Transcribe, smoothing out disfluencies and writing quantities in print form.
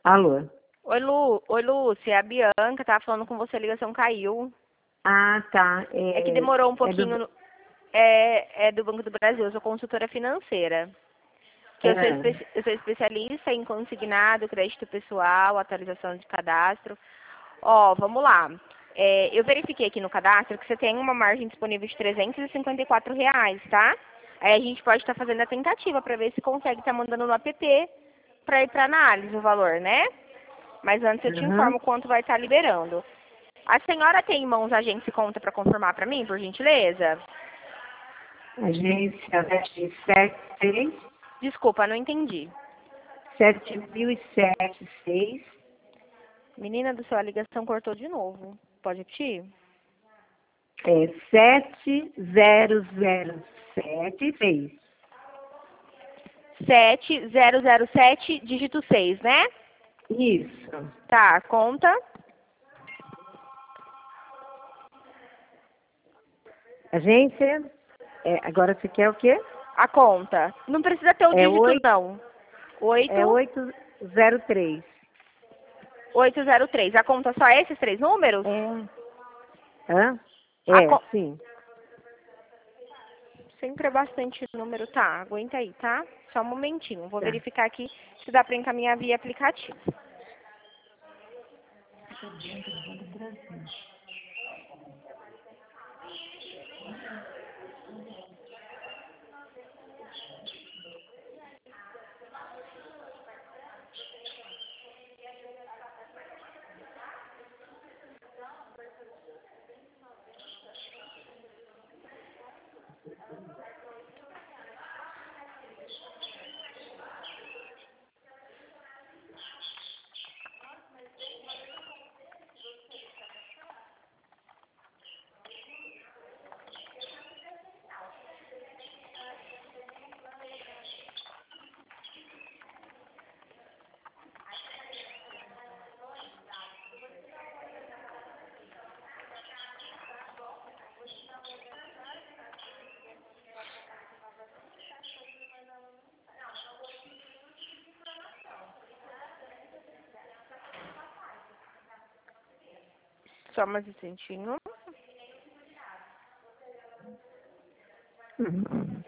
Alô? Oi, Lúcia, é a Bianca, tava falando com você, a ligação caiu. Ah, tá. É que demorou um É do... pouquinho. É do Banco do Brasil, eu sou consultora financeira. Que eu sou especialista em consignado, crédito pessoal, atualização de cadastro. Ó, vamos lá. Eu verifiquei aqui no cadastro que você tem uma margem disponível de R$ 354, tá? Aí a gente pode estar fazendo a tentativa para ver se consegue estar mandando no app para ir para análise o valor, né? Mas antes eu te informo quanto vai estar liberando. A senhora tem em mãos a agência e conta para confirmar para mim, por gentileza? Agência 776 Desculpa, não entendi. 7076. Menina do céu, a ligação cortou de novo. Pode repetir? 70076. 7007, dígito 6, né? Isso. Tá, conta. Agência, agora você quer o quê? A conta. Não precisa ter o É dígito, não. 803. 803. A conta só é esses três números? Hã? A co... Sim. Sempre é bastante número. Tá, aguenta aí, tá? Só um momentinho. Vou Tá. verificar aqui se dá para encaminhar via aplicativo. Só mais um instantinho.